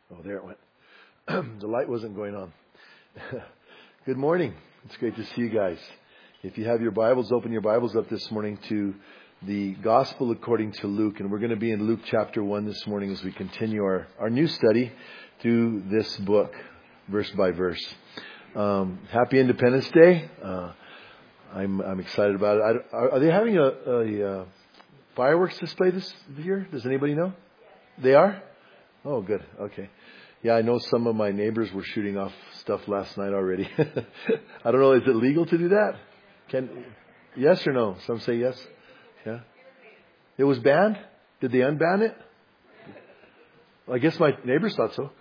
Oh, there it went. The light wasn't going on. Good morning. It's great to see you guys. If you have your Bibles, open your Bibles up this morning to the Gospel according to Luke. And we're going to be in Luke chapter 1 this morning as we continue our new study through this book, verse by verse. Happy Independence Day. I'm excited about it. Are they having a fireworks display this year? Does anybody know? They are? Oh, good. Okay. Yeah, I know some of my neighbors were shooting off stuff last night already. I don't know. Is it legal to do that? Yes or no? Some say yes. Yeah. It was banned? Did they unban it? Well, I guess my neighbors thought so.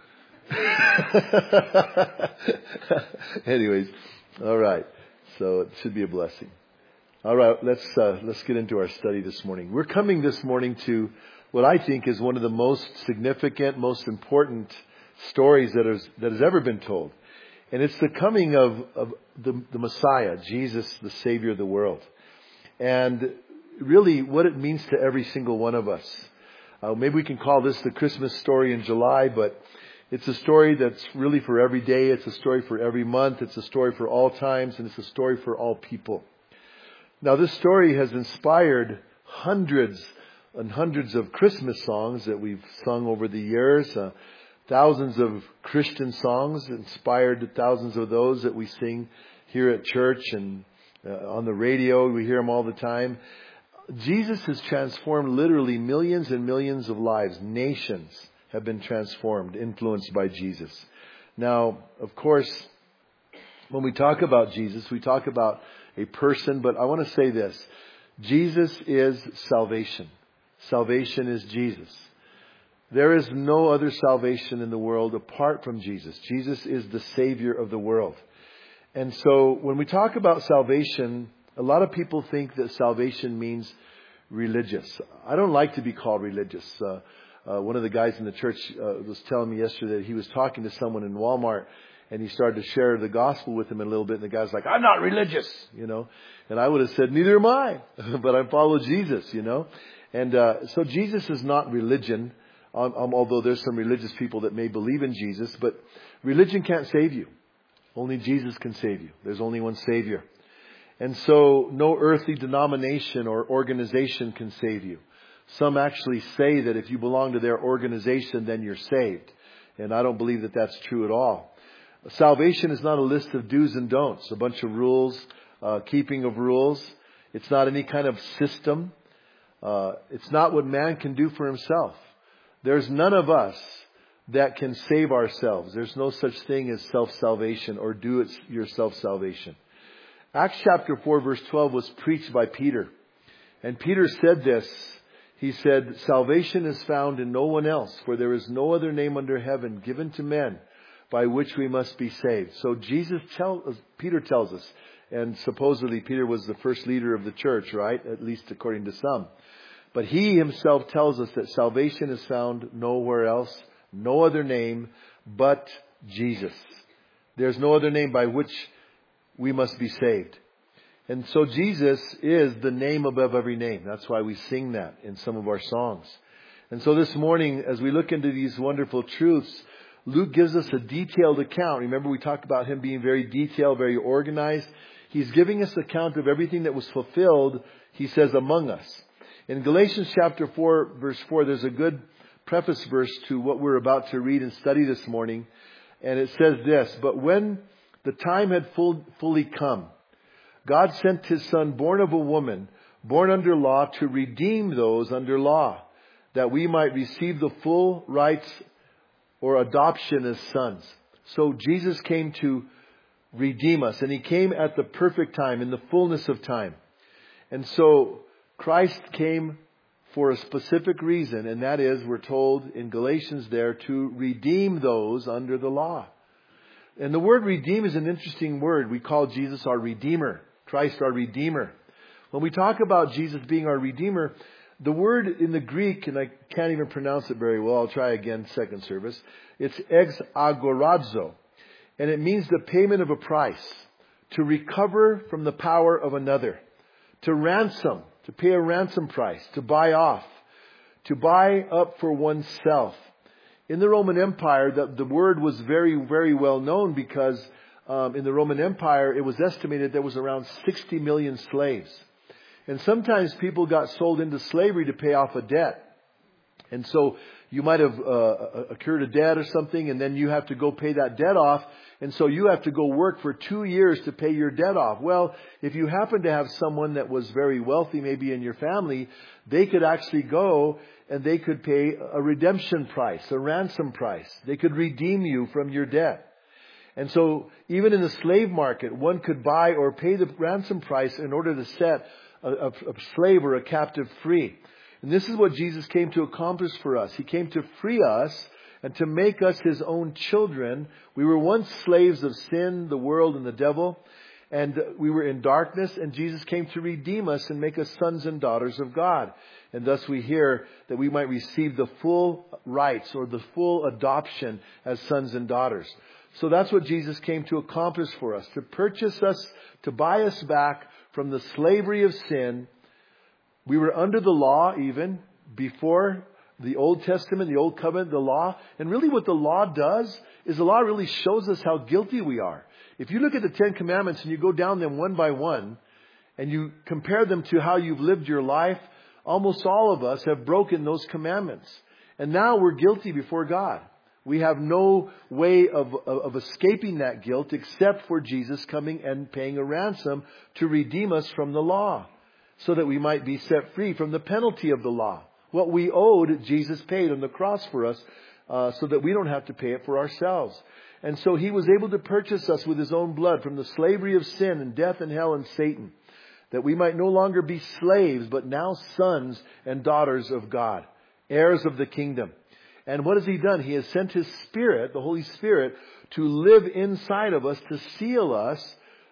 Anyways, all right. So it should be a blessing. All right, let's get into our study this morning. We're coming this morning to what I think is one of the most significant, most important stories that has ever been told. And it's the coming of the Messiah, Jesus, the Savior of the world. And really what it means to every single one of us. Maybe we can call this the Christmas story in July, but it's a story that's really for every day. It's a story for every month. It's a story for all times, and it's a story for all people. Now, this story has inspired hundreds and hundreds of Christmas songs that we've sung over the years. Thousands of Christian songs inspired thousands of those that we sing here at church and on the radio. We hear them all the time. Jesus has transformed literally millions and millions of lives. Nations have been transformed, influenced by Jesus. Now, of course, when we talk about Jesus, we talk about a person, but I want to say this. Jesus is salvation. Salvation is Jesus. There is no other salvation in the world apart from Jesus. Jesus is the Savior of the world. And so when we talk about salvation, a lot of people think that salvation means religious. I don't like to be called religious. One of the guys in the church was telling me yesterday that he was talking to someone in Walmart, and he started to share the gospel with him a little bit. And the guy's like, I'm not religious, And I would have said, neither am I. But I follow Jesus, And so Jesus is not religion, although there's some religious people that may believe in Jesus. But religion can't save you. Only Jesus can save you. There's only one Savior. And so no earthly denomination or organization can save you. Some actually say that if you belong to their organization, then you're saved. And I don't believe that that's true at all. Salvation is not a list of do's and don'ts, a bunch of rules, keeping of rules. It's not any kind of system. It's not what man can do for himself. There's none of us that can save ourselves. There's no such thing as self-salvation or do-it-yourself salvation. Acts chapter 4 verse 12 was preached by Peter. And Peter said this. He said, salvation is found in no one else, for there is no other name under heaven given to men by which we must be saved. So Peter tells us, and supposedly Peter was the first leader of the church, right? At least according to some. But he himself tells us that salvation is found nowhere else, no other name but Jesus. There's no other name by which we must be saved. And so Jesus is the name above every name. That's why we sing that in some of our songs. And so this morning, as we look into these wonderful truths, Luke gives us a detailed account. Remember, we talked about him being very detailed, very organized. He's giving us an account of everything that was fulfilled, he says, among us. In Galatians chapter 4, verse 4, there's a good preface verse to what we're about to read and study this morning. And it says this, but when the time had fully come, God sent His Son, born of a woman, born under law, to redeem those under law, that we might receive the full rights or adoption as sons. So Jesus came to redeem us, and He came at the perfect time, in the fullness of time. And so Christ came for a specific reason, and that is, we're told in Galatians there, to redeem those under the law. And the word redeem is an interesting word. We call Jesus our Redeemer, Christ our Redeemer. When we talk about Jesus being our Redeemer, the word in the Greek, and I can't even pronounce it very well, I'll try again second service. It's exagorazo. And it means the payment of a price. To recover from the power of another. To ransom. To pay a ransom price. To buy off. To buy up for oneself. In the Roman Empire, the word was very, very well known because in the Roman Empire, it was estimated there was around 60 million slaves. And sometimes people got sold into slavery to pay off a debt. And so you might have incurred a debt or something, and then you have to go pay that debt off. And so you have to go work for 2 years to pay your debt off. Well, if you happen to have someone that was very wealthy, maybe in your family, they could actually go and they could pay a redemption price, a ransom price. They could redeem you from your debt. And so even in the slave market, one could buy or pay the ransom price in order to set a slave or a captive free. And this is what Jesus came to accomplish for us. He came to free us and to make us His own children. We were once slaves of sin, the world, and the devil. And we were in darkness, and Jesus came to redeem us and make us sons and daughters of God. And thus we hear that we might receive the full rights or the full adoption as sons and daughters. So that's what Jesus came to accomplish for us, to purchase us, to buy us back from the slavery of sin. We were under the law even before the Old Testament, the Old Covenant, the law. And really what the law does is the law really shows us how guilty we are. If you look at the Ten Commandments and you go down them one by one and you compare them to how you've lived your life, almost all of us have broken those commandments. And now we're guilty before God. We have no way of escaping that guilt except for Jesus coming and paying a ransom to redeem us from the law, so that we might be set free from the penalty of the law. What we owed, Jesus paid on the cross for us, so that we don't have to pay it for ourselves. And so He was able to purchase us with His own blood from the slavery of sin and death and hell and Satan, that we might no longer be slaves, but now sons and daughters of God, heirs of the kingdom. And what has He done? He has sent His Spirit, the Holy Spirit, to live inside of us, to seal us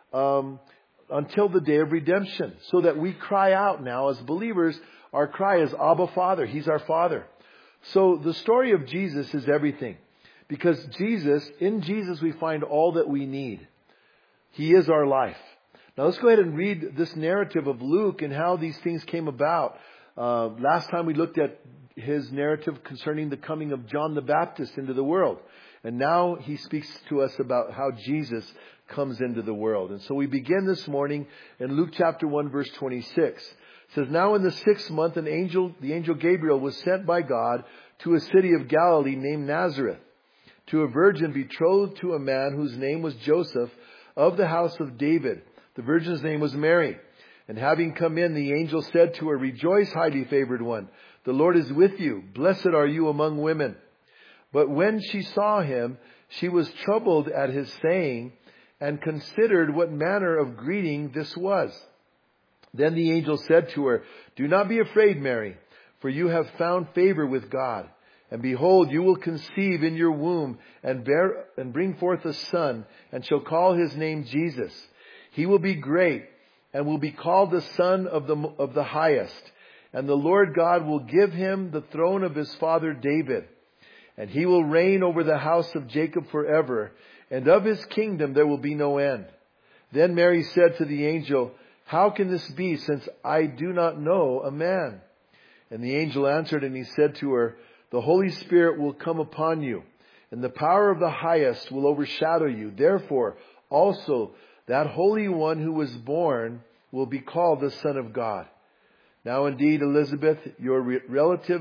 until the day of redemption, so that we cry out now as believers. Our cry is, Abba, Father. He's our Father. So the story of Jesus is everything, because in Jesus we find all that we need. He is our life. Now let's go ahead and read this narrative of Luke and how these things came about. Last time we looked at his narrative concerning the coming of John the Baptist into the world. And now he speaks to us about how Jesus comes into the world. And so we begin this morning in Luke chapter 1 verse 26. It says, "Now in the 6th month, the angel Gabriel was sent by God to a city of Galilee named Nazareth, to a virgin betrothed to a man whose name was Joseph, of the house of David. The virgin's name was Mary. And having come in, the angel said to her, 'Rejoice, highly favored one. The Lord is with you. Blessed are you among women.' But when she saw him, she was troubled at his saying, and considered what manner of greeting this was. Then the angel said to her, 'Do not be afraid, Mary, for you have found favor with God. And behold, you will conceive in your womb and bring forth a son, and shall call his name Jesus. He will be great and will be called the Son of the Highest. And the Lord God will give him the throne of his father David. And he will reign over the house of Jacob forever, and of his kingdom there will be no end.' Then Mary said to the angel, 'How can this be, since I do not know a man?' And the angel answered and he said to her, 'The Holy Spirit will come upon you, and the power of the Highest will overshadow you. Therefore, also that Holy One who was born will be called the Son of God. Now indeed, Elizabeth, your relative,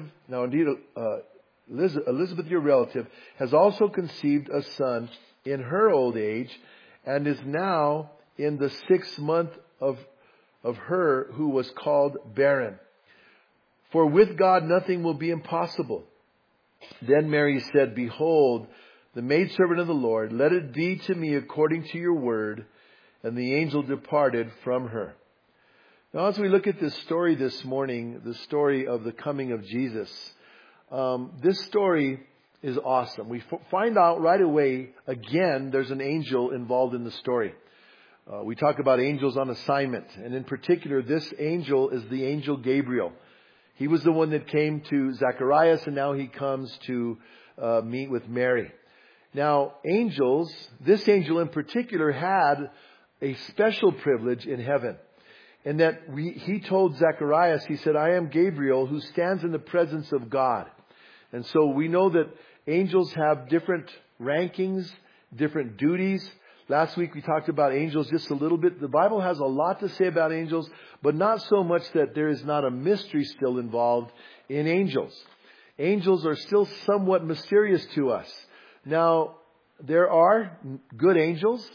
has also conceived a son in her old age, and is now in the 6th month of her who was called barren. For with God nothing will be impossible.' Then Mary said, 'Behold, the maidservant of the Lord, let it be to me according to your word.' And the angel departed from her." Now as we look at this story this morning, the story of the coming of Jesus, this story is awesome. We find out right away, again, there's an angel involved in the story. We talk about angels on assignment. And in particular, this angel is the angel Gabriel. He was the one that came to Zacharias, and now he comes to meet with Mary. Now, this angel in particular had a special privilege in heaven. And that he told Zacharias, he said, "I am Gabriel who stands in the presence of God." And so we know that angels have different rankings, different duties. Last week we talked about angels just a little bit. The Bible has a lot to say about angels, but not so much that there is not a mystery still involved in angels. Angels are still somewhat mysterious to us. Now, there are good angels.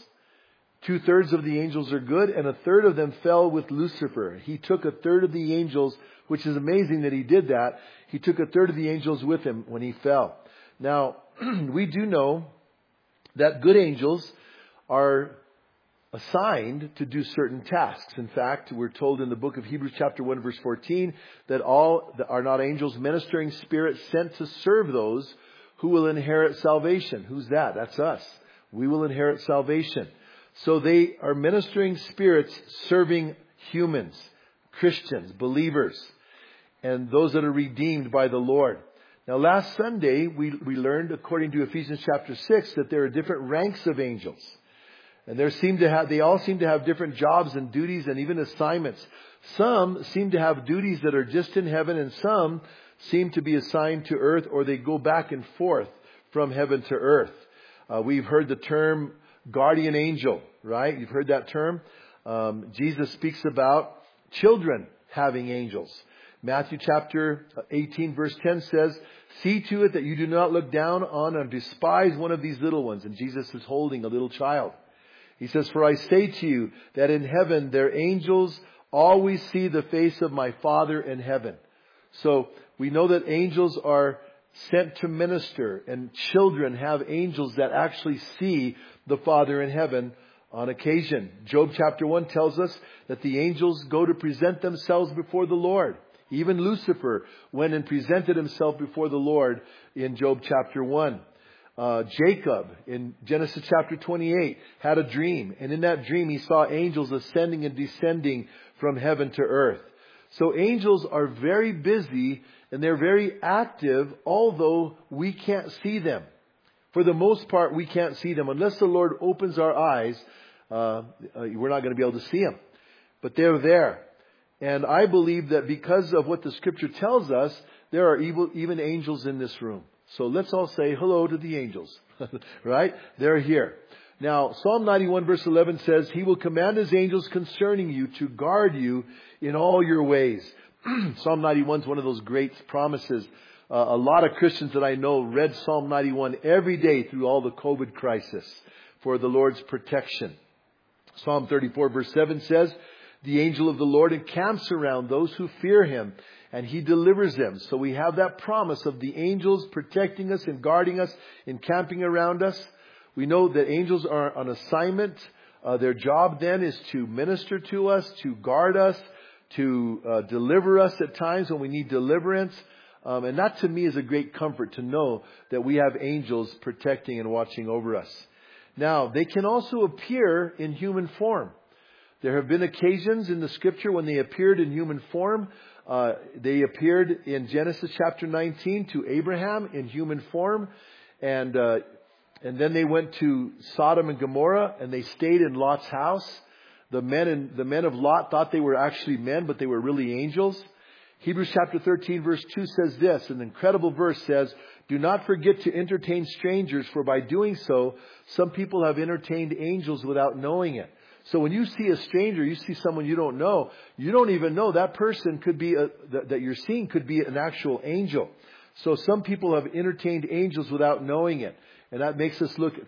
2/3 of the angels are good, and 1/3 of them fell with Lucifer. He took 1/3 of the angels, which is amazing that he did that. He took 1/3 of the angels with him when he fell. Now, we do know that good angels are assigned to do certain tasks. In fact, we're told in the book of Hebrews chapter 1 verse 14 that all are not angels, ministering spirits sent to serve those who will inherit salvation. Who's that? That's us. We will inherit salvation. So they are ministering spirits serving humans, Christians, believers, and those that are redeemed by the Lord. Now last Sunday we learned, according to Ephesians chapter 6, that there are different ranks of angels. And they all seem to have different jobs and duties and even assignments. Some seem to have duties that are just in heaven, and some seem to be assigned to earth, or they go back and forth from heaven to earth. We've heard the term guardian angel, right? You've heard that term. Jesus speaks about children having angels. Matthew chapter 18 verse 10 says, "See to it that you do not look down on or despise one of these little ones." And Jesus is holding a little child. He says, "For I say to you that in heaven their angels always see the face of my Father in heaven." So we know that angels are sent to minister, and children have angels that actually see the Father in heaven on occasion. Job chapter 1 tells us that the angels go to present themselves before the Lord. Even Lucifer went and presented himself before the Lord in Job chapter 1. Jacob in Genesis chapter 28 had a dream, and in that dream he saw angels ascending and descending from heaven to earth. So angels are very busy and they're very active, although we can't see them. For the most part, we can't see them. Unless the Lord opens our eyes, we're not going to be able to see them. But they're there. And I believe that because of what the Scripture tells us, there are even angels in this room. So let's all say hello to the angels. Right? They're here. Now, Psalm 91 verse 11 says, "He will command His angels concerning you to guard you in all your ways." Psalm 91 is one of those great promises. A lot of Christians that I know read Psalm 91 every day through all the COVID crisis for the Lord's protection. Psalm 34 verse 7 says, "The angel of the Lord encamps around those who fear Him, and He delivers them." So we have that promise of the angels protecting us and guarding us, encamping around us. We know that angels are on assignment. Their job then is to minister to us, to guard us, to deliver us at times when we need deliverance. And that to me is a great comfort to know that we have angels protecting and watching over us. Now, they can also appear in human form. There have been occasions in the Scripture when they appeared in human form. They appeared in Genesis chapter 19 to Abraham in human form. And then they went to Sodom and Gomorrah and they stayed in Lot's house. The men of Lot thought they were actually men, but they were really angels. Hebrews chapter 13 verse 2 says this, an incredible verse says, "Do not forget to entertain strangers, for by doing so, some people have entertained angels without knowing it." So when you see a stranger, you see someone you don't know, you don't even know that person could be, that you're seeing could be an actual angel. So some people have entertained angels without knowing it. And that makes us look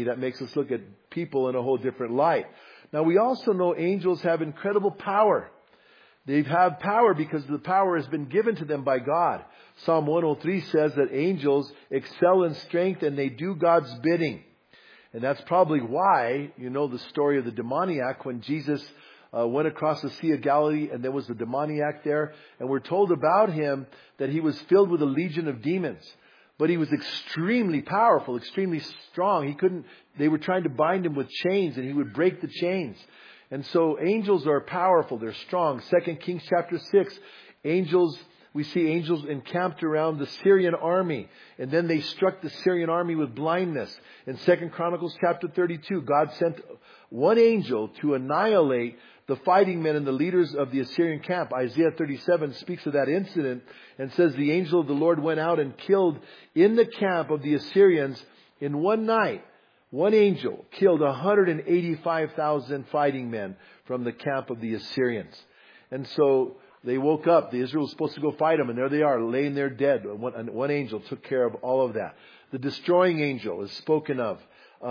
at people in a whole different light. Now we also know angels have incredible power. They have power because the power has been given to them by God. Psalm 103 says that angels excel in strength and they do God's bidding. And that's probably why, you know, the story of the demoniac when Jesus went across the Sea of Galilee and there was a demoniac there. And we're told about him that he was filled with a legion of demons. But he was extremely powerful, extremely strong. They were trying to bind him with chains and he would break the chains. And so angels are powerful. They're strong. 2 Kings chapter 6, angels we see angels encamped around the Syrian army. And then they struck the Syrian army with blindness. In 2 Chronicles chapter 32, God sent one angel to annihilate the fighting men and the leaders of the Assyrian camp. Isaiah 37 speaks of that incident and says the angel of the Lord went out and killed in the camp of the Assyrians in one night. One angel killed 185,000 fighting men from the camp of the Assyrians. And so they woke up. The Israel was supposed to go fight them, and there they are, laying there dead. One angel took care of all of that. The destroying angel is spoken of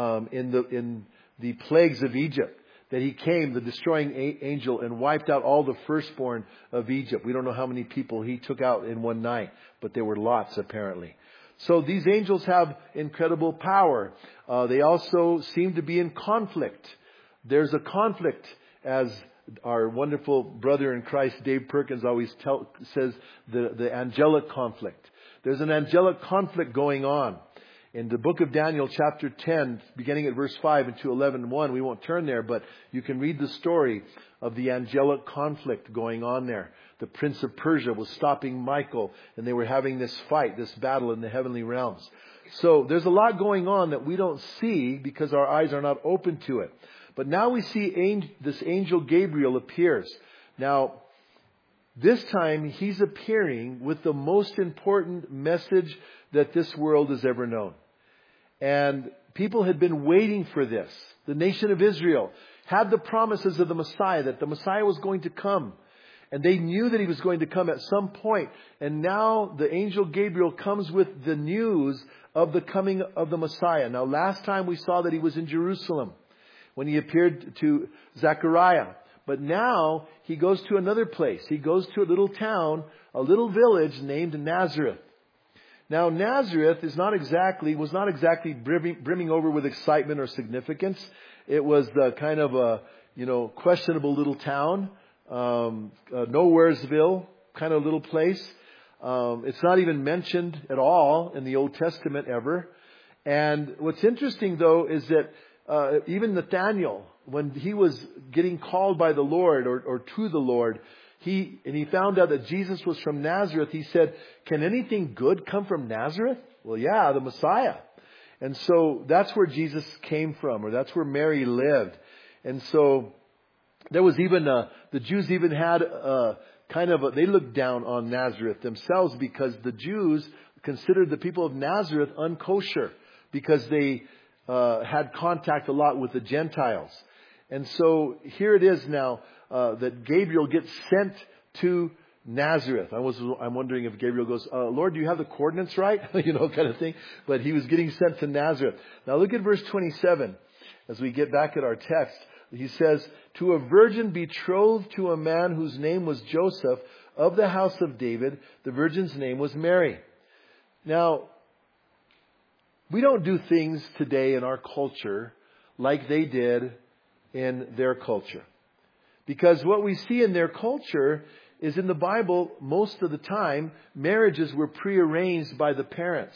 in the plagues of Egypt. That he came, the destroying angel, and wiped out all the firstborn of Egypt. We don't know how many people he took out in one night, but there were lots apparently. So these angels have incredible power. They also seem to be in conflict. There's a conflict, as our wonderful brother in Christ, Dave Perkins, always says, the angelic conflict. There's an angelic conflict going on. In the book of Daniel, chapter 10, beginning at verse 5 into 11:1, we won't turn there, but you can read the story of the angelic conflict going on there. The prince of Persia was stopping Michael, and they were having this fight, this battle in the heavenly realms. So there's a lot going on that we don't see because our eyes are not open to it. But now we see this angel Gabriel appears. Now, this time he's appearing with the most important message that this world has ever known. And people had been waiting for this. The nation of Israel had the promises of the Messiah, that the Messiah was going to come. And they knew that he was going to come at some point. And now the angel Gabriel comes with the news of the coming of the Messiah. Now, last time we saw that he was in Jerusalem when he appeared to Zechariah. But now he goes to another place. He goes to a little town, a little village named Nazareth. Now, Nazareth was not exactly brimming over with excitement or significance. It was kind of a, questionable little town, nowheresville kind of little place. It's not even mentioned at all in the Old Testament ever. And what's interesting, though, is that even Nathanael, when he was getting called by the Lord or to the Lord, he found out that Jesus was from Nazareth. He said, "Can anything good come from Nazareth?" Well, yeah, the Messiah. And so that's where Jesus came from, or that's where Mary lived. And so there was even the Jews even had they looked down on Nazareth themselves, because the Jews considered the people of Nazareth unkosher because they had contact a lot with the Gentiles. And so here it is now that Gabriel gets sent to Nazareth. I'm wondering if Gabriel goes, "Lord, do you have the coordinates right?" Kind of thing. But he was getting sent to Nazareth. Now look at verse 27 as we get back at our text. He says, "To a virgin betrothed to a man whose name was Joseph, of the house of David. The virgin's name was Mary." Now, we don't do things today in our culture like they did in their culture. Because what we see in their culture is, in the Bible, most of the time, marriages were prearranged by the parents.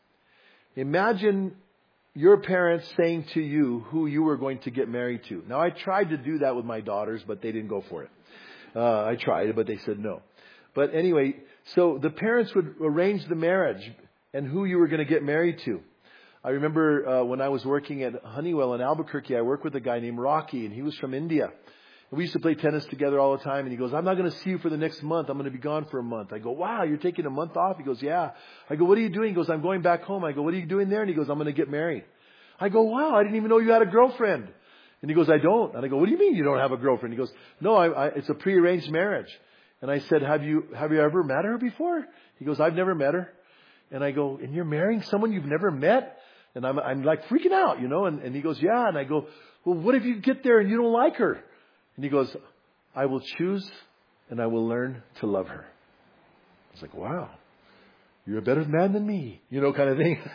Imagine your parents saying to you who you were going to get married to. Now, I tried to do that with my daughters, but they didn't go for it. I tried, but they said no. But anyway, so the parents would arrange the marriage and who you were going to get married to. I remember when I was working at Honeywell in Albuquerque, I worked with a guy named Rocky, and he was from India. And we used to play tennis together all the time. And he goes, "I'm not going to see you for the next month. I'm going to be gone for a month." I go, "Wow, you're taking a month off?" He goes, "Yeah." I go, "What are you doing?" He goes, "I'm going back home." I go, "What are you doing there?" And he goes, "I'm going to get married." I go, "Wow, I didn't even know you had a girlfriend." And he goes, "I don't." And I go, "What do you mean you don't have a girlfriend?" He goes, "No, it's a prearranged marriage." And I said, Have you ever met her before?" He goes, "I've never met her." And I go, "And you're marrying someone you've never met?" And I'm like freaking out, and he goes, "Yeah." And I go, "Well, what if you get there and you don't like her?" And he goes, "I will choose and I will learn to love her." I was like, "Wow, you're a better man than me," kind of thing.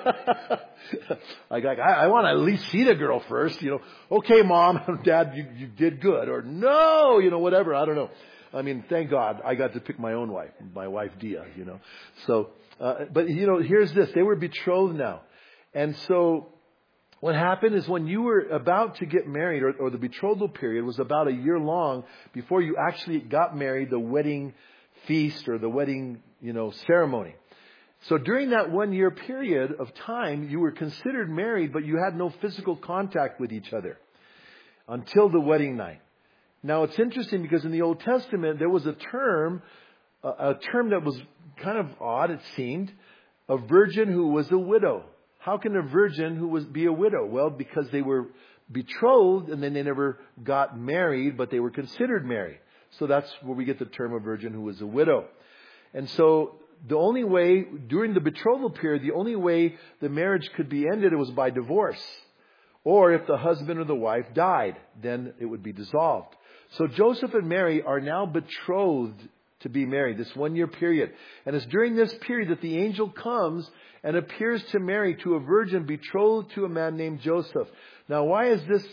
I want to at least see the girl first, "Okay, Mom, Dad, you did good," or "No," whatever. I don't know. I mean, thank God I got to pick my own wife, my wife Dia, So, but here's this. They were betrothed now. And so what happened is, when you were about to get married, or the betrothal period was about a year long before you actually got married, the wedding feast or the wedding, ceremony. So during that 1 year period of time, you were considered married, but you had no physical contact with each other until the wedding night. Now it's interesting because in the Old Testament, there was a term that was kind of odd, it seemed, a virgin who was a widow. How can a virgin be a widow? Well, because they were betrothed and then they never got married, but they were considered married. So that's where we get the term a virgin who was a widow. And so the only way, during the betrothal period, the only way the marriage could be ended was by divorce. Or if the husband or the wife died, then it would be dissolved. So Joseph and Mary are now betrothed to be married, this 1 year period. And it's during this period that the angel comes and appears to Mary, to a virgin betrothed to a man named Joseph. Now, why is this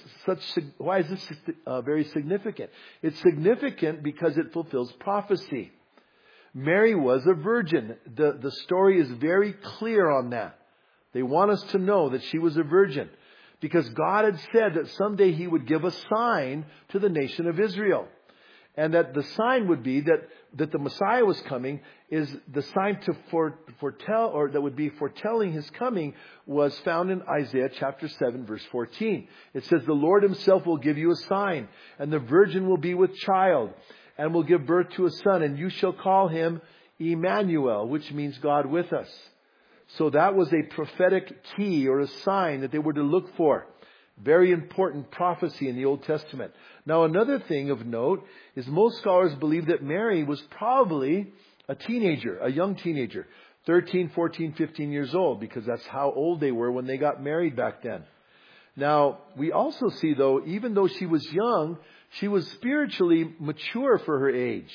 very significant? It's significant because it fulfills prophecy. Mary was a virgin. The story is very clear on that. They want us to know that she was a virgin because God had said that someday He would give a sign to the nation of Israel. And that the sign would be that the Messiah was coming, is the sign to foretell, or that would be foretelling His coming, was found in Isaiah chapter 7 verse 14. It says, the Lord Himself will give you a sign, and the virgin will be with child, and will give birth to a son, and you shall call Him Emmanuel, which means God with us. So that was a prophetic key or a sign that they were to look for. Very important prophecy in the Old Testament. Now, another thing of note is most scholars believe that Mary was probably a teenager, a young teenager, 13, 14, 15 years old, because that's how old they were when they got married back then. Now, we also see, though, even though she was young, she was spiritually mature for her age.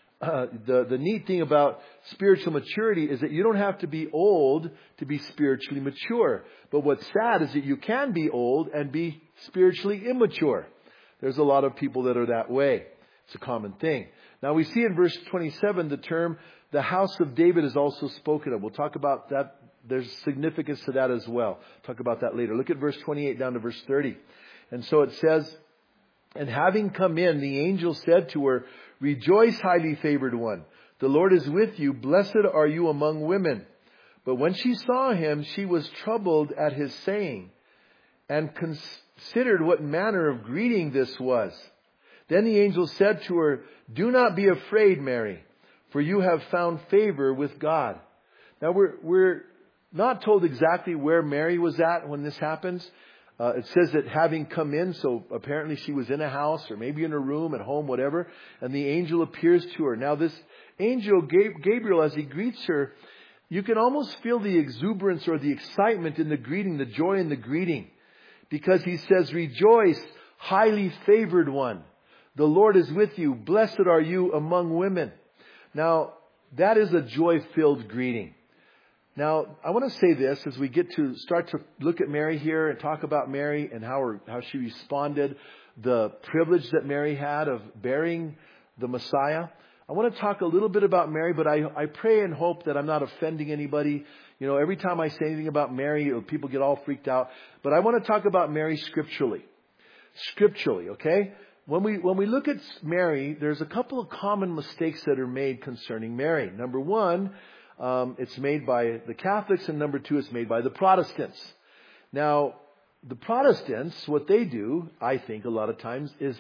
The neat thing about spiritual maturity is that you don't have to be old to be spiritually mature. But what's sad is that you can be old and be spiritually immature. There's a lot of people that are that way. It's a common thing. Now we see in verse 27 the term, the house of David is also spoken of. We'll talk about that. There's significance to that as well. Talk about that later. Look at verse 28 down to verse 30. And so it says, and having come in, the angel said to her, rejoice, highly favored one. The Lord is with you. Blessed are you among women. But when she saw him, she was troubled at his saying, and considered what manner of greeting this was. Then the angel said to her, do not be afraid, Mary, for you have found favor with God. Now we're not told exactly where Mary was at when this happens. It says that having come in, so apparently she was in a house or maybe in a room at home, whatever, and the angel appears to her. Now this angel, Gabriel, as he greets her, you can almost feel the exuberance or the excitement in the greeting, the joy in the greeting. Because he says, rejoice, highly favored one. The Lord is with you. Blessed are you among women. Now, that is a joy-filled greeting. Now, I want to say this as we start to look at Mary here and talk about Mary and how she responded, the privilege that Mary had of bearing the Messiah. I want to talk a little bit about Mary, but I pray and hope that I'm not offending anybody. Every time I say anything about Mary, people get all freaked out. But I want to talk about Mary scripturally. Scripturally, okay? When we look at Mary, there's a couple of common mistakes that are made concerning Mary. Number one, it's made by the Catholics, and number two, it's made by the Protestants. Now, the Protestants, what they do, I think a lot of times, is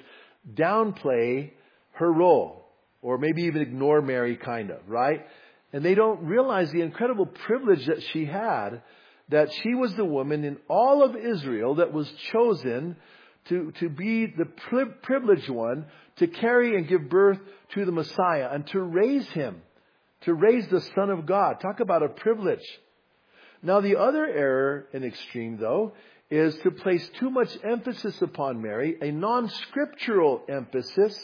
downplay her role, or maybe even ignore Mary, kind of, right? And they don't realize the incredible privilege that she had, that she was the woman in all of Israel that was chosen to be the privileged one to carry and give birth to the Messiah and to raise him. To raise the Son of God. Talk about a privilege. Now the other error in extreme, though, is to place too much emphasis upon Mary, a non-scriptural emphasis,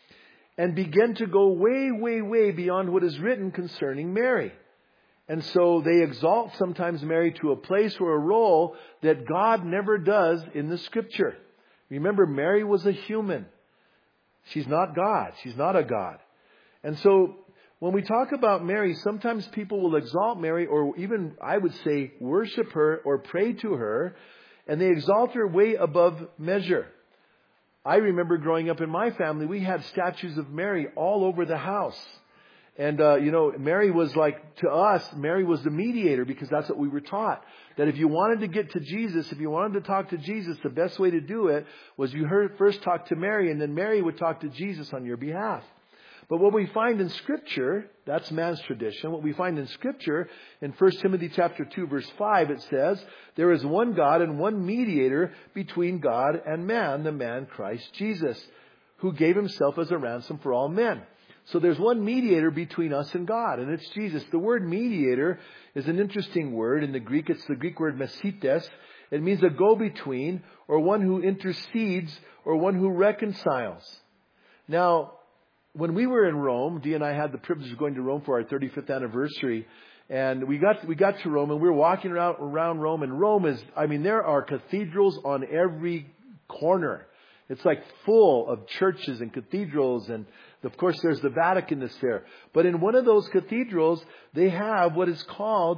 and begin to go way, way, way beyond what is written concerning Mary. And so they exalt sometimes Mary to a place or a role that God never does in the Scripture. Remember, Mary was a human. She's not God. She's not a God. And so when we talk about Mary, sometimes people will exalt Mary, or even, I would say, worship her or pray to her, and they exalt her way above measure. I remember growing up in my family, we had statues of Mary all over the house. And, Mary was like, to us, Mary was the mediator because that's what we were taught. That if you wanted to get to Jesus, if you wanted to talk to Jesus, the best way to do it was you first talk to Mary, and then Mary would talk to Jesus on your behalf. But what we find in Scripture, that's man's tradition. What we find in Scripture, in 1 Timothy chapter 2, verse 5, it says, there is one God and one mediator between God and man, the man Christ Jesus, who gave himself as a ransom for all men. So there's one mediator between us and God, and it's Jesus. The word mediator is an interesting word. In the Greek, it's the Greek word mesites. It means a go-between, or one who intercedes, or one who reconciles. Now, when we were in Rome, Dee and I had the privilege of going to Rome for our 35th anniversary. And we got to Rome, and we were walking around Rome. And Rome is, there are cathedrals on every corner. It's like full of churches and cathedrals, and of course there's the Vatican that's there. But in one of those cathedrals, they have what is called,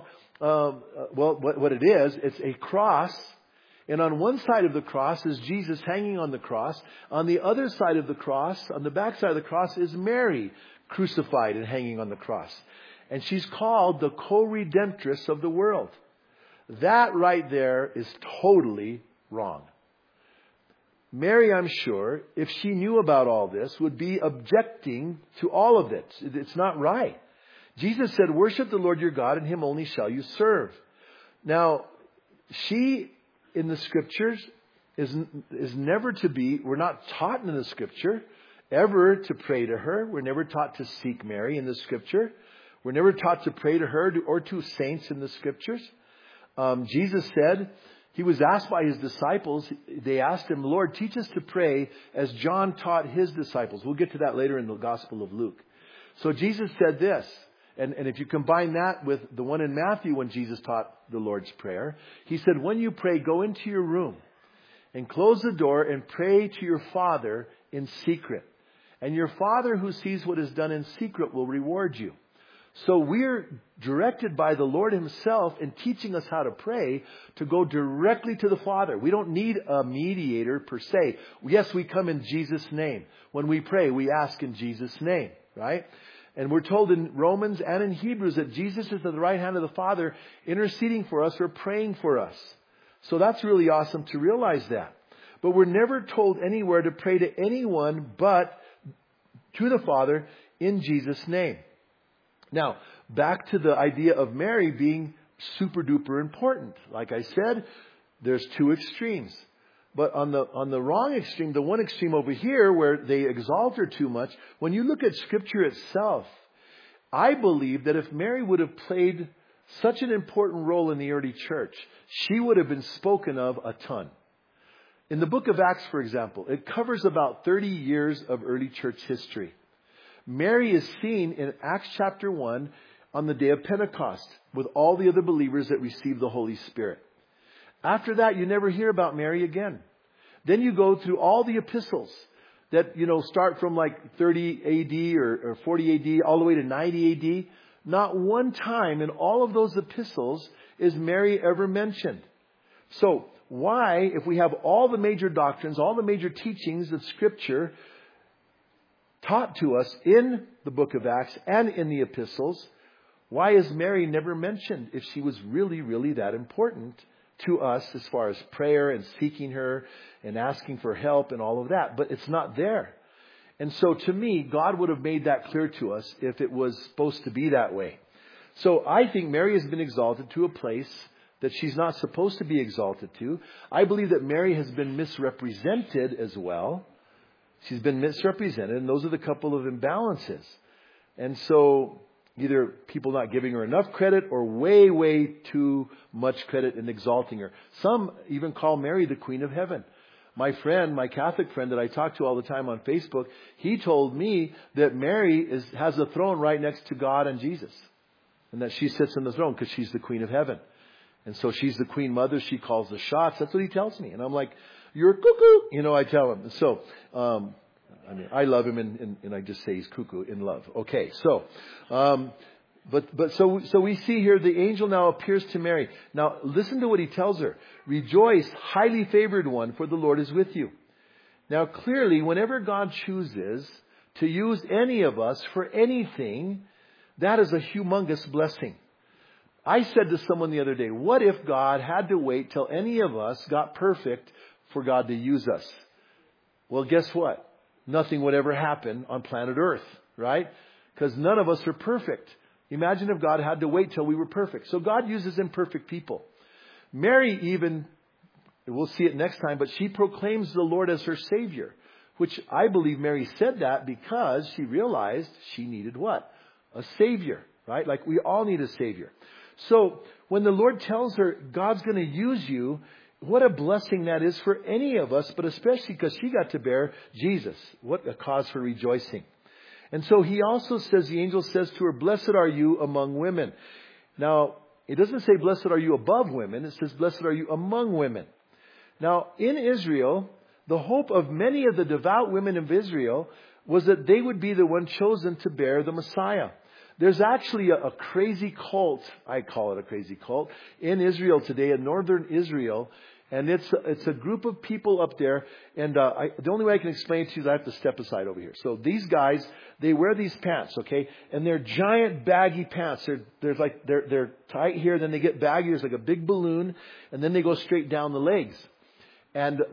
what it is, it's a cross. And on one side of the cross is Jesus hanging on the cross. On the other side of the cross, on the back side of the cross, is Mary crucified and hanging on the cross. And she's called the co-redemptress of the world. That right there is totally wrong. Mary, I'm sure, if she knew about all this, would be objecting to all of it. It's not right. Jesus said, worship the Lord your God, and him only shall you serve. Now, she, in the Scriptures, is never to be, we're not taught in the Scripture ever to pray to her. We're never taught to seek Mary in the Scripture. We're never taught to pray to her or to saints in the Scriptures. Jesus said, he was asked by his disciples, they asked him, Lord, teach us to pray as John taught his disciples. We'll get to that later in the Gospel of Luke. So Jesus said this, and if you combine that with the one in Matthew when Jesus taught the Lord's Prayer, he said, when you pray, go into your room and close the door and pray to your Father in secret. And your Father who sees what is done in secret will reward you. So we're directed by the Lord himself in teaching us how to pray to go directly to the Father. We don't need a mediator per se. Yes, we come in Jesus' name. When we pray, we ask in Jesus' name, right? And we're told in Romans and in Hebrews that Jesus is at the right hand of the Father interceding for us or praying for us. So that's really awesome to realize that. But we're never told anywhere to pray to anyone but to the Father in Jesus' name. Now, back to the idea of Mary being super duper important. Like I said, there's two extremes. But on the wrong extreme, the one extreme over here where they exalt her too much, when you look at Scripture itself, I believe that if Mary would have played such an important role in the early church, she would have been spoken of a ton. In the book of Acts, for example, it covers about 30 years of early church history. Mary is seen in Acts chapter 1 on the day of Pentecost with all the other believers that received the Holy Spirit. After that, you never hear about Mary again. Then you go through all the epistles that, start from like 30 AD or 40 AD all the way to 90 AD. Not one time in all of those epistles is Mary ever mentioned. So why, if we have all the major doctrines, all the major teachings of Scripture taught to us in the book of Acts and in the epistles, why is Mary never mentioned if she was really, really that important to us as far as prayer and seeking her and asking for help and all of that? But it's not there. And so to me, God would have made that clear to us if it was supposed to be that way. So I think Mary has been exalted to a place that she's not supposed to be exalted to. I believe that Mary has been misrepresented as well. She's been misrepresented, and those are the couple of imbalances. And so either people not giving her enough credit or way, way too much credit in exalting her. Some even call Mary the Queen of Heaven. My friend, my Catholic friend that I talk to all the time on Facebook, he told me that Mary has a throne right next to God and Jesus. And that she sits on the throne because she's the Queen of Heaven. And so she's the Queen Mother. She calls the shots. That's what he tells me. And I'm like, you're cuckoo. I tell him. So, I love him and I just say he's cuckoo in love. Okay. So, so we see here the angel now appears to Mary. Now listen to what he tells her. Rejoice, highly favored one, for the Lord is with you. Now clearly, whenever God chooses to use any of us for anything, That is a humongous blessing. I said to someone the other day, what if God had to wait till any of us got perfect for God to use us? Well, guess what? Nothing would ever happen on planet Earth, right? Because none of us are perfect. Imagine if God had to wait till we were perfect. So God uses imperfect people. Mary even, we'll see it next time, but she proclaims the Lord as her Savior, which I believe Mary said that because she realized she needed what? A Savior, right? Like we all need a Savior. So when the Lord tells her God's going to use you, what a blessing that is for any of us, but especially because she got to bear Jesus. What a cause for rejoicing. And so he also says, the angel says to her, blessed are you among women. Now, it doesn't say blessed are you above women. It says blessed are you among women. Now, in Israel, the hope of many of the devout women of Israel was that they would be the one chosen to bear the Messiah. There's actually a crazy cult, I call it a crazy cult, in Israel today, in northern Israel. And it's a group of people up there. And the only way I can explain it to you is I have to step aside over here. So these guys, they wear these pants, okay? And they're giant baggy pants. They're tight here, then they get baggy. There's like a big balloon. And then they go straight down the legs. And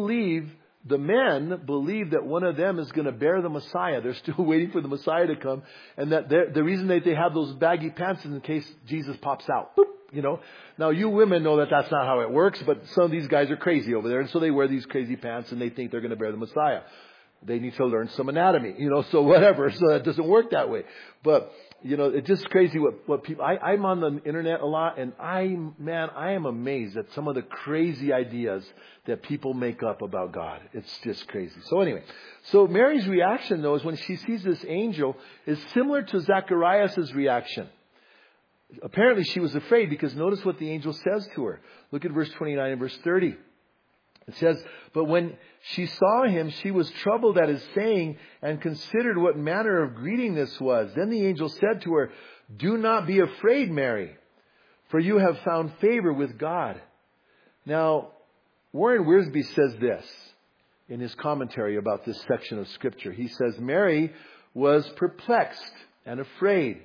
the men believe that one of them is going to bear the Messiah. They're still waiting for the Messiah to come. And that the reason that they have those baggy pants is in case Jesus pops out. Boop, you know. Now, you women know that that's not how it works, but some of these guys are crazy over there. And so they wear these crazy pants and they think they're going to bear the Messiah. They need to learn some anatomy, so whatever. So it doesn't work that way. But, it's just crazy what people, I'm on the internet a lot and I am amazed at some of the crazy ideas that people make up about God. It's just crazy. So anyway, Mary's reaction though is when she sees this angel is similar to Zacharias' reaction. Apparently she was afraid because notice what the angel says to her. Look at verse 29 and verse 30. It says, but when she saw him, she was troubled at his saying and considered what manner of greeting this was. Then the angel said to her, do not be afraid, Mary, for you have found favor with God. Now, Warren Wiersbe says this in his commentary about this section of Scripture. He says, Mary was perplexed and afraid.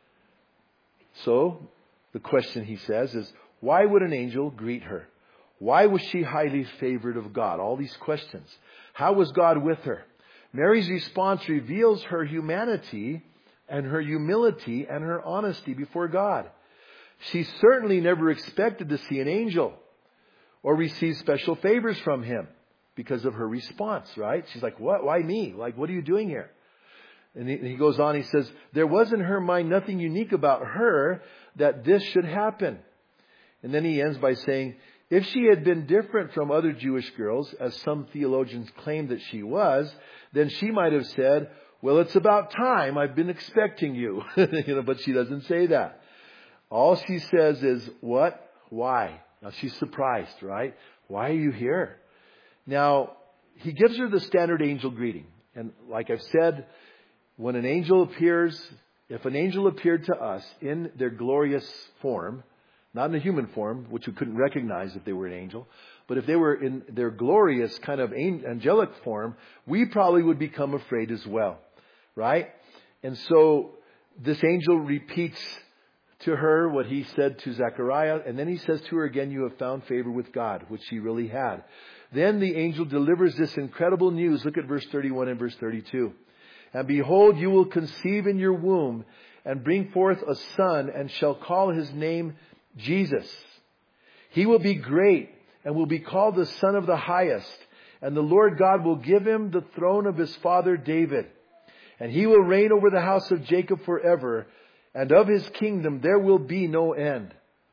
So, the question, he says, is why would an angel greet her? Why was she highly favored of God? All these questions. How was God with her? Mary's response reveals her humanity and her humility and her honesty before God. She certainly never expected to see an angel or receive special favors from him because of her response, right? She's like, what? Why me? Like, what are you doing here? And he goes on, he says, there was in her mind nothing unique about her that this should happen. And then he ends by saying, if she had been different from other Jewish girls, as some theologians claim that she was, then she might have said, well, it's about time. I've been expecting you. But she doesn't say that. All she says is, what? Why? Now she's surprised, right? Why are you here? Now, he gives her the standard angel greeting. And like I've said, when an angel appears, if an angel appeared to us in their glorious form, not in a human form, which we couldn't recognize if they were an angel, but if they were in their glorious kind of angelic form, we probably would become afraid as well, right? And so this angel repeats to her what he said to Zechariah, and then he says to her again, you have found favor with God, which she really had. Then the angel delivers this incredible news. Look at verse 31 and verse 32. And behold, you will conceive in your womb and bring forth a son and shall call his name Jesus. He will be great and will be called the Son of the Highest. And the Lord God will give him the throne of his father David. And he will reign over the house of Jacob forever. And of his kingdom there will be no end.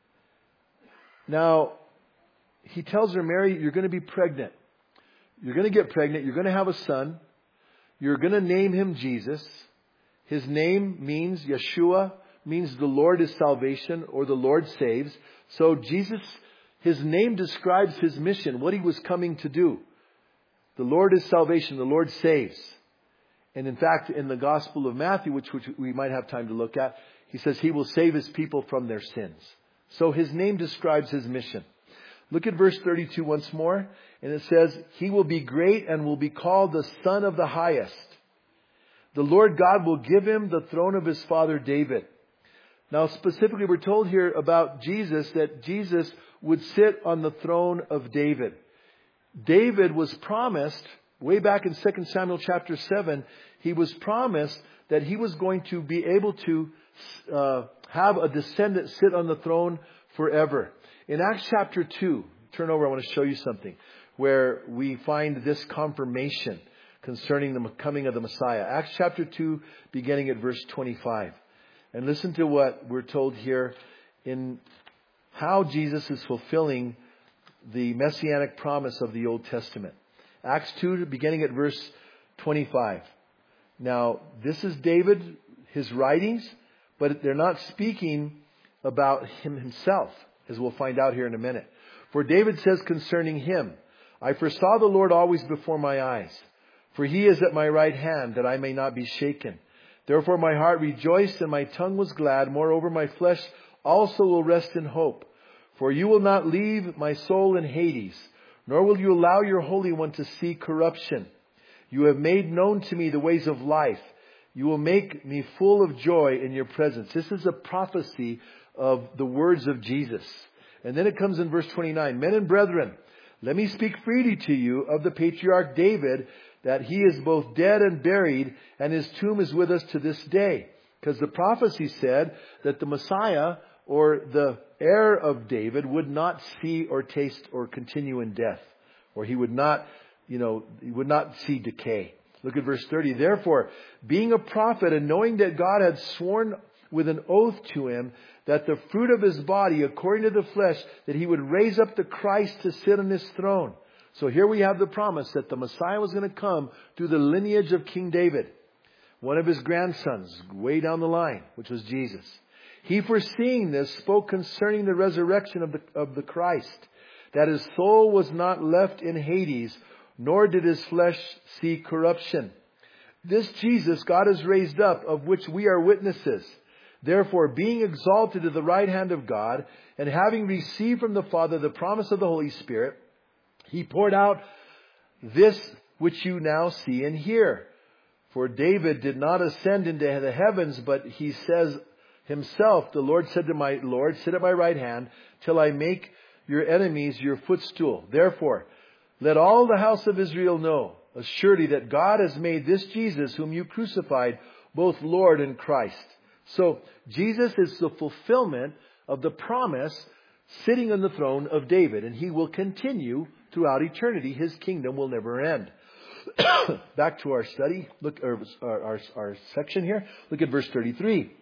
Now, he tells her, Mary, you're going to be pregnant. You're going to get pregnant. You're going to have a son. You're going to name him Jesus. His name means Yeshua, means the Lord is salvation or the Lord saves. So Jesus, his name describes his mission, what he was coming to do. The Lord is salvation, the Lord saves. And in fact, in the Gospel of Matthew, which we might have time to look at, he says he will save his people from their sins. So his name describes his mission. Look at verse 32 once more. And it says, he will be great and will be called the Son of the Highest. the Lord God will give him the throne of his father David. Now specifically we're told here about Jesus that Jesus would sit on the throne of David. David was promised, way back in 2 Samuel chapter 7, he was promised that he was going to be able to have a descendant sit on the throne forever. In Acts chapter 2, turn over, I want to show you something where we find this confirmation concerning the coming of the Messiah. Acts chapter 2, beginning at verse 25. And listen to what we're told here in how Jesus is fulfilling the messianic promise of the Old Testament. Acts 2, beginning at verse 25. Now, this is David, his writings, but they're not speaking about him himself, as we'll find out here in a minute. For David says concerning him, I foresaw the Lord always before my eyes, for he is at my right hand, that I may not be shaken. Therefore my heart rejoiced and my tongue was glad. Moreover, my flesh also will rest in hope. For you will not leave my soul in Hades, nor will you allow your Holy One to see corruption. You have made known to me the ways of life. You will make me full of joy in your presence. This is a prophecy of the words of Jesus. And then it comes in verse 29. Men and brethren, let me speak freely to you of the patriarch David, that he is both dead and buried, and his tomb is with us to this day. Because the prophecy said that the Messiah, or the heir of David, would not see or taste or continue in death. Or he would not, he would not see decay. Look at verse 30. Therefore, being a prophet and knowing that God had sworn with an oath to him that the fruit of his body, according to the flesh, that he would raise up the Christ to sit on his throne. So here we have the promise that the Messiah was going to come through the lineage of King David, one of his grandsons, way down the line, which was Jesus. He, foreseeing this, spoke concerning the resurrection of the Christ, that his soul was not left in Hades, nor did his flesh see corruption. This Jesus God has raised up, of which we are witnesses. Therefore, being exalted to the right hand of God, and having received from the Father the promise of the Holy Spirit, he poured out this which you now see and hear. For David did not ascend into the heavens, but he says himself, the Lord said to my Lord, sit at my right hand, till I make your enemies your footstool. Therefore, let all the house of Israel know assuredly that God has made this Jesus, whom you crucified, both Lord and Christ. So, Jesus is the fulfillment of the promise sitting on the throne of David, and he will continue throughout eternity. His kingdom will never end. Back to our study, our section here. Look at verse 33.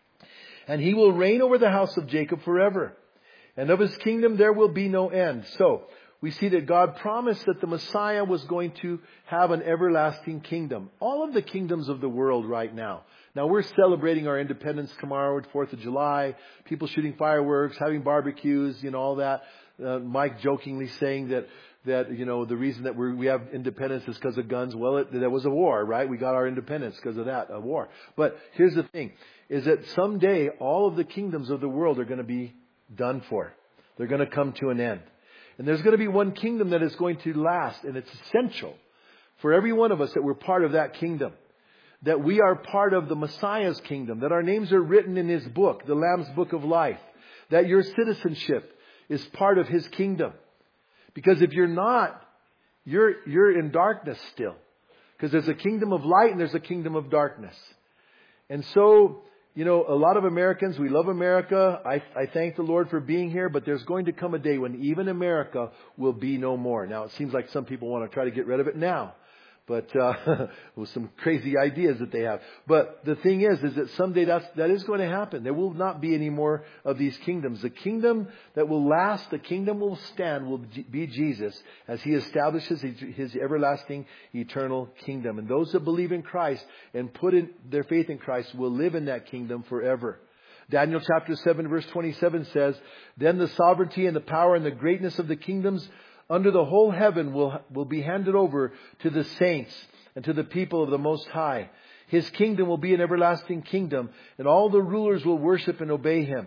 And he will reign over the house of Jacob forever, and of his kingdom there will be no end. So, we see that God promised that the Messiah was going to have an everlasting kingdom. All of the kingdoms of the world right now. Now we're celebrating our independence tomorrow, 4th of July. People shooting fireworks, having barbecues, all that. Mike jokingly saying that the reason that we have independence is because of guns. Well, there was a war, right? We got our independence because of that, a war. But here's the thing, is that someday all of the kingdoms of the world are going to be done for. They're going to come to an end. And there's going to be one kingdom that is going to last, and it's essential for every one of us that we're part of that kingdom. That we are part of the Messiah's kingdom, that our names are written in his book, the Lamb's Book of Life, that your citizenship is part of his kingdom. Because if you're not, you're in darkness still. Because there's a kingdom of light and there's a kingdom of darkness. And so, a lot of Americans, we love America. I thank the Lord for being here, but there's going to come a day when even America will be no more. Now, it seems like some people want to try to get rid of it now. But with some crazy ideas that they have. But the thing is that someday that is going to happen. There will not be any more of these kingdoms. The kingdom that will last, the kingdom will stand, will be Jesus as he establishes his everlasting, eternal kingdom. And those that believe in Christ and put in their faith in Christ will live in that kingdom forever. Daniel chapter 7 verse 27 says, Then the sovereignty and the power and the greatness of the kingdoms under the whole heaven will be handed over to the saints and to the people of the Most High. His kingdom will be an everlasting kingdom, and all the rulers will worship and obey him.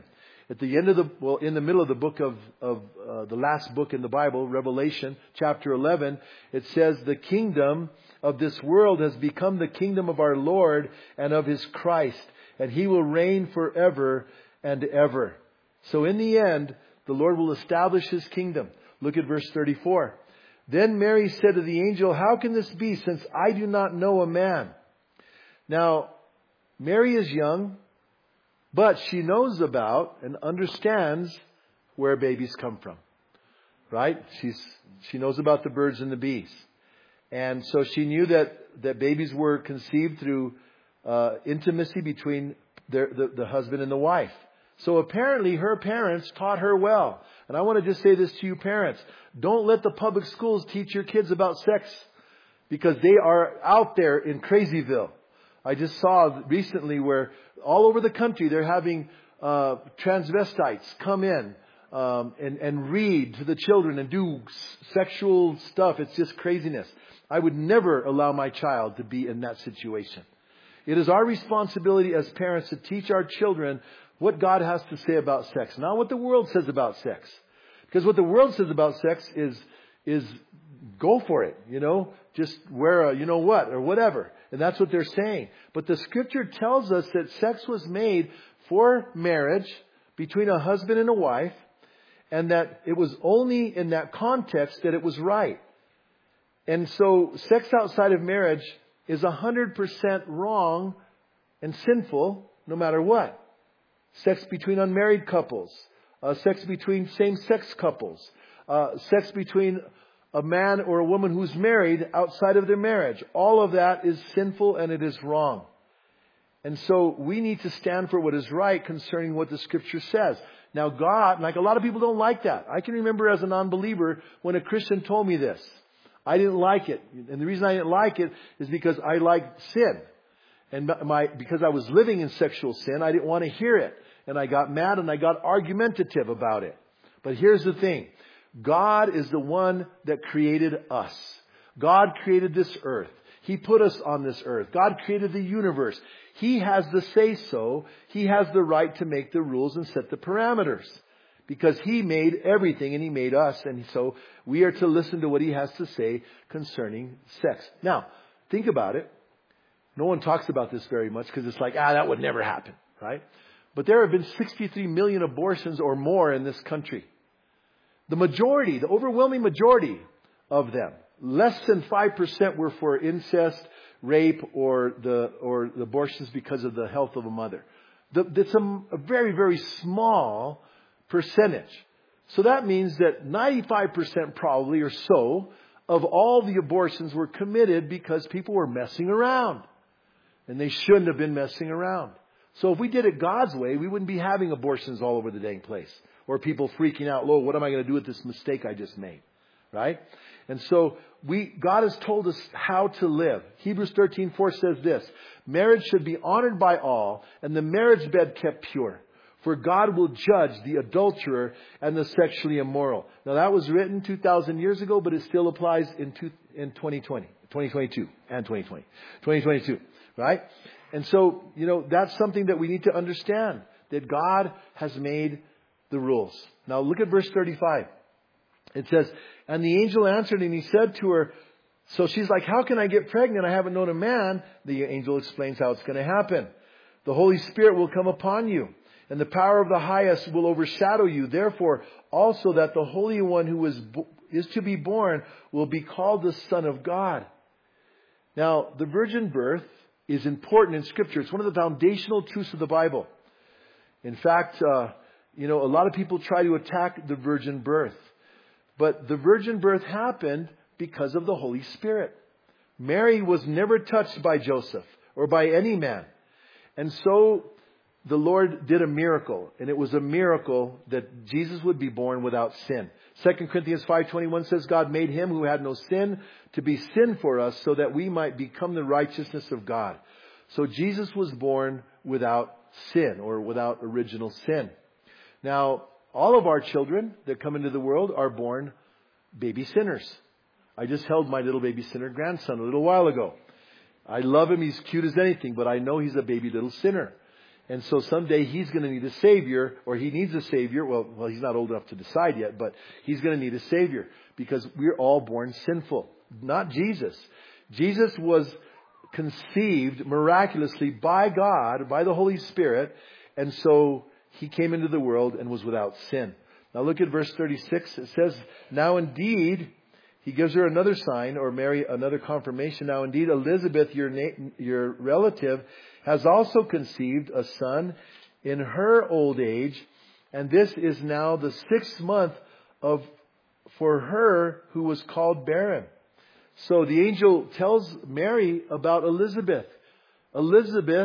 At the end of in the middle of the book of the last book in the Bible, Revelation, chapter 11, it says, the kingdom of this world has become the kingdom of our Lord and of His Christ, and He will reign forever and ever. So in the end, the Lord will establish His kingdom. Look at verse 34. Then Mary said to the angel, how can this be, since I do not know a man? Now, Mary is young, but she knows about and understands where babies come from. Right? She knows about the birds and the bees. And so she knew that babies were conceived through intimacy between the husband and the wife. So apparently her parents taught her well. And I want to just say this to you parents. Don't let the public schools teach your kids about sex, because they are out there in Crazyville. I just saw recently where all over the country they're having transvestites come in and read to the children and do sexual stuff. It's just craziness. I would never allow my child to be in that situation. It is our responsibility as parents to teach our children what God has to say about sex, not what the world says about sex. Because what the world says about sex is go for it, just wear a what or whatever. And that's what they're saying. But the Scripture tells us that sex was made for marriage between a husband and a wife, and that it was only in that context that it was right. And so sex outside of marriage is 100% wrong and sinful no matter what. Sex between unmarried couples, sex between same-sex couples, sex between a man or a woman who's married outside of their marriage. All of that is sinful and it is wrong. And so we need to stand for what is right concerning what the Scripture says. Now God, like a lot of people don't like that. I can remember as a non-believer when a Christian told me this. I didn't like it. And the reason I didn't like it is because I liked sin. And because I was living in sexual sin, I didn't want to hear it. And I got mad and I got argumentative about it. But here's the thing. God is the one that created us. God created this earth. He put us on this earth. God created the universe. He has the say-so. He has the right to make the rules and set the parameters. Because He made everything and He made us. And so we are to listen to what He has to say concerning sex. Now, think about it. No one talks about this very much because it's like, that would never happen, right? But there have been 63 million abortions or more in this country. The overwhelming majority of them, less than 5% were for incest, rape, or the abortions because of the health of a mother. That's a very, very small percentage. So that means that 95% probably or so of all the abortions were committed because people were messing around. And they shouldn't have been messing around. So if we did it God's way, we wouldn't be having abortions all over the dang place. Or people freaking out, Lord, what am I going to do with this mistake I just made? Right? And so God has told us how to live. Hebrews 13:4 says this, marriage should be honored by all and the marriage bed kept pure. For God will judge the adulterer and the sexually immoral. Now that was written 2,000 years ago, but it still applies in 2022 and 2022. Right? And so, that's something that we need to understand. That God has made the rules. Now look at verse 35. It says, and the angel answered and he said to her, so she's like, how can I get pregnant? I haven't known a man. The angel explains how it's going to happen. The Holy Spirit will come upon you, and the power of the highest will overshadow you. Therefore, also that the Holy One who is to be born will be called the Son of God. Now, the virgin birth is important in Scripture. It's one of the foundational truths of the Bible. In fact, a lot of people try to attack the virgin birth. But the virgin birth happened because of the Holy Spirit. Mary was never touched by Joseph or by any man. And so the Lord did a miracle. And it was a miracle that Jesus would be born without sin. 2 Corinthians 5:21 says, God made Him who had no sin to be sin for us so that we might become the righteousness of God. So Jesus was born without sin or without original sin. Now, all of our children that come into the world are born baby sinners. I just held my little baby sinner grandson a little while ago. I love him. He's cute as anything, but I know he's a baby little sinner. And so someday he's going to need a Savior, or he needs a Savior. Well, he's not old enough to decide yet, but he's going to need a Savior because we're all born sinful. Not Jesus. Jesus was conceived miraculously by God, by the Holy Spirit, and so he came into the world and was without sin. Now look at verse 36. It says, now indeed, he gives her another sign, or Mary another confirmation. Now indeed, Elizabeth, your relative, has also conceived a son in her old age, and this is now the 6th month for her who was called barren. So the angel tells Mary about Elizabeth. Elizabeth,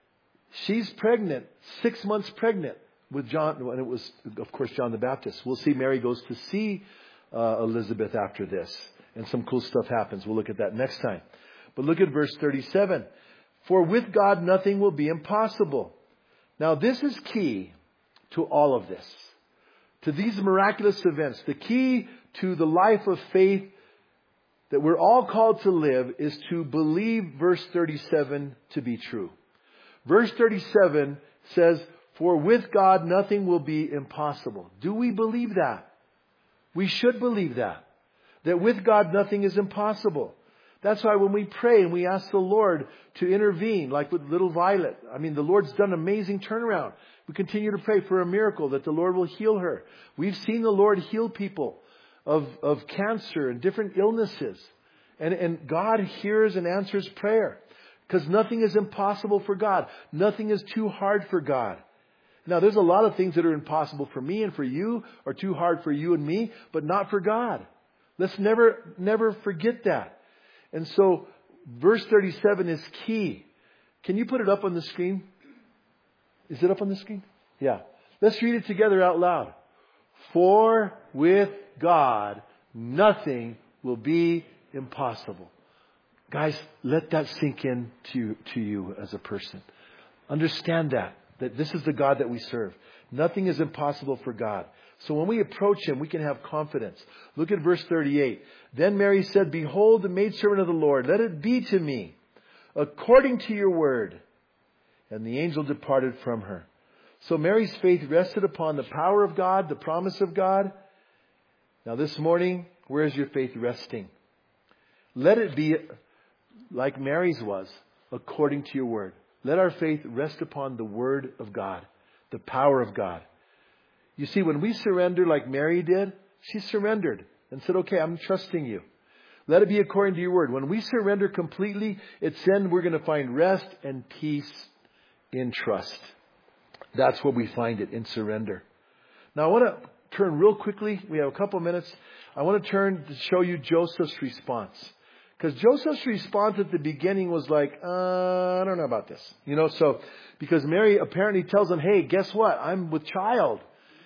she's pregnant, 6 months pregnant with John, and it was, of course, John the Baptist. We'll see Mary goes to see Elizabeth after this, and some cool stuff happens. We'll look at that next time. But look at verse 37. For with God nothing will be impossible. Now this is key to all of this. To these miraculous events. The key to the life of faith that we're all called to live is to believe verse 37 to be true. Verse 37 says, for with God nothing will be impossible. Do we believe that? We should believe that. That with God nothing is impossible. That's why when we pray and we ask the Lord to intervene, like with little Violet, I mean, the Lord's done an amazing turnaround. We continue to pray for a miracle that the Lord will heal her. We've seen the Lord heal people of cancer and different illnesses. And God hears and answers prayer. Because nothing is impossible for God. Nothing is too hard for God. Now, there's a lot of things that are impossible for me and for you, or too hard for you and me, but not for God. Let's never forget that. And so, verse 37 is key. Can you put it up on the screen? Is it up on the screen? Yeah. Let's read it together out loud. For with God, nothing will be impossible. Guys, let that sink in to you as a person. Understand that this is the God that we serve. Nothing is impossible for God. So when we approach Him, we can have confidence. Look at verse 38. Then Mary said, behold, the maidservant of the Lord, let it be to me according to your word. And the angel departed from her. So Mary's faith rested upon the power of God, the promise of God. Now this morning, where is your faith resting? Let it be like Mary's was, according to your word. Let our faith rest upon the word of God, the power of God. You see, when we surrender like Mary did, she surrendered and said, okay, I'm trusting you. Let it be according to your word. When we surrender completely, it's then we're going to find rest and peace in trust. That's where we find it, in surrender. Now I want to turn real quickly. We have a couple minutes. I want to turn to show you Joseph's response. Because Joseph's response at the beginning was like, I don't know about this. Because Mary apparently tells him, hey, guess what? I'm with child.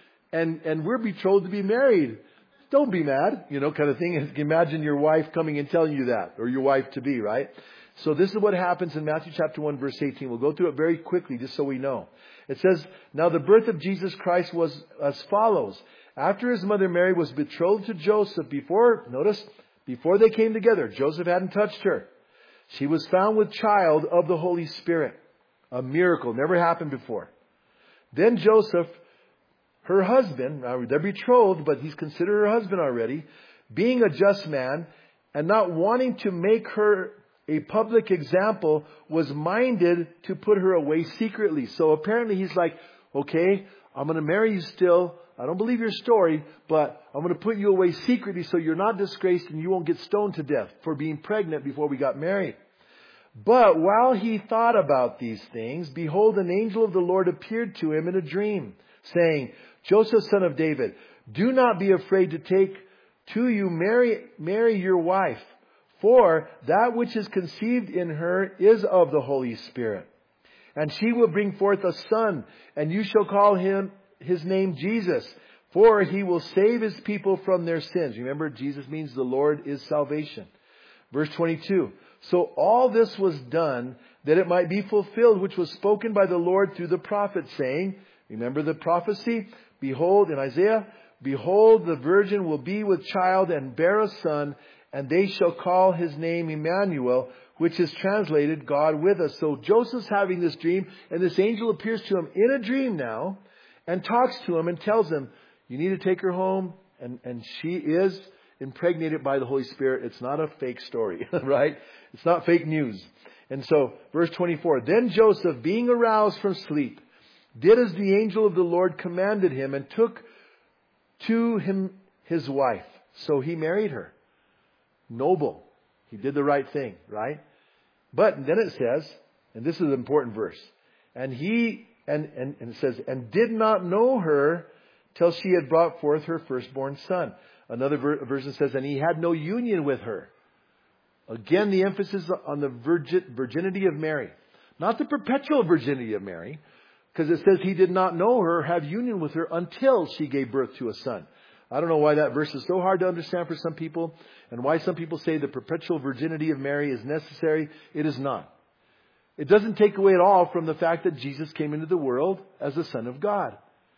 And we're betrothed to be married. Don't be mad, kind of thing. Imagine your wife coming and telling you that, or your wife to be, right? So this is what happens in Matthew chapter 1, verse 18. We'll go through it very quickly just so we know. It says, now the birth of Jesus Christ was as follows. After his mother Mary was betrothed to Joseph, before they came together, Joseph hadn't touched her. She was found with child of the Holy Spirit. A miracle, never happened before. Then Joseph, her husband, now they're betrothed, but he's considered her husband already, being a just man and not wanting to make her a public example, was minded to put her away secretly. So apparently he's like, okay, I'm going to marry you still. I don't believe your story, but I'm going to put you away secretly so you're not disgraced and you won't get stoned to death for being pregnant before we got married. But while he thought about these things, behold, an angel of the Lord appeared to him in a dream, saying, Joseph, son of David, do not be afraid to take to you Mary your wife, for that which is conceived in her is of the Holy Spirit. And she will bring forth a son, and you shall call his name Jesus, for he will save his people from their sins. Remember, Jesus means the Lord is salvation. Verse 22. So all this was done that it might be fulfilled, which was spoken by the Lord through the prophet, saying, remember the prophecy? Behold, in Isaiah, behold, the virgin will be with child and bear a son, and they shall call his name Emmanuel, which is translated God with us. So Joseph's having this dream, and this angel appears to him in a dream now and talks to him and tells him, you need to take her home. And she is impregnated by the Holy Spirit. It's not a fake story, right? It's not fake news. And so, verse 24, then Joseph, being aroused from sleep, did as the angel of the Lord commanded him and took to him his wife. So he married her. Noble. He did the right thing, right? But then it says, and this is an important verse, and it says, and did not know her till she had brought forth her firstborn son. Another version says, and he had no union with her. Again, the emphasis on the virginity of Mary. Not the perpetual virginity of Mary, because it says he did not know her, have union with her until she gave birth to a son. I don't know why that verse is so hard to understand for some people, and why some people say the perpetual virginity of Mary is necessary. It is not. It doesn't take away at all from the fact that Jesus came into the world as the Son of God.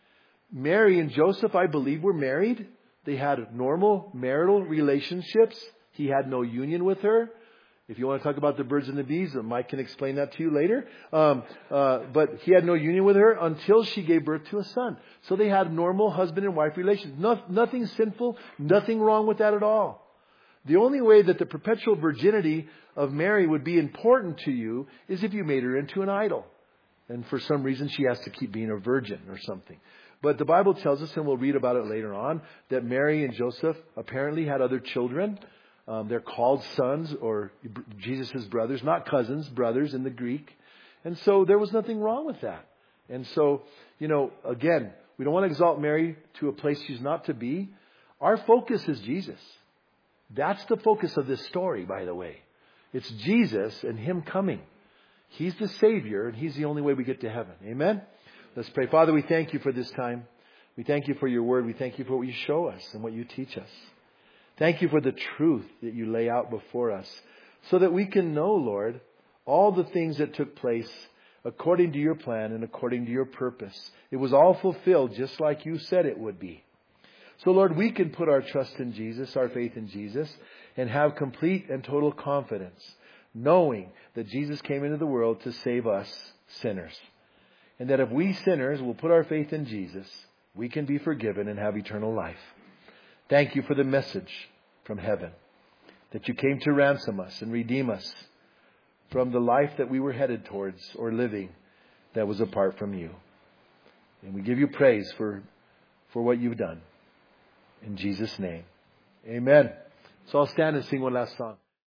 Mary and Joseph, I believe, were married. They had normal marital relationships. He had no union with her. If you want to talk about the birds and the bees, Mike can explain that to you later. But he had no union with her until she gave birth to a son. So they had normal husband and wife relations. Nothing sinful, nothing wrong with that at all. The only way that the perpetual virginity of Mary would be important to you is if you made her into an idol. And for some reason she has to keep being a virgin or something. But the Bible tells us, and we'll read about it later on, that Mary and Joseph apparently had other children. They're called sons or Jesus' brothers, not cousins, brothers in the Greek. And so there was nothing wrong with that. And so, again, we don't want to exalt Mary to a place she's not to be. Our focus is Jesus. That's the focus of this story, by the way. It's Jesus and Him coming. He's the Savior, and He's the only way we get to heaven. Amen? Let's pray. Father, we thank You for this time. We thank You for Your Word. We thank You for what You show us and what You teach us. Thank You for the truth that You lay out before us so that we can know, Lord, all the things that took place according to Your plan and according to Your purpose. It was all fulfilled just like You said it would be. So, Lord, we can put our trust in Jesus, our faith in Jesus, and have complete and total confidence, knowing that Jesus came into the world to save us sinners. And that if we sinners will put our faith in Jesus, we can be forgiven and have eternal life. Thank You for the message from heaven, that You came to ransom us and redeem us from the life that we were headed towards or living that was apart from You. And we give You praise for what You've done. In Jesus' name, amen. So I'll stand and sing one last song.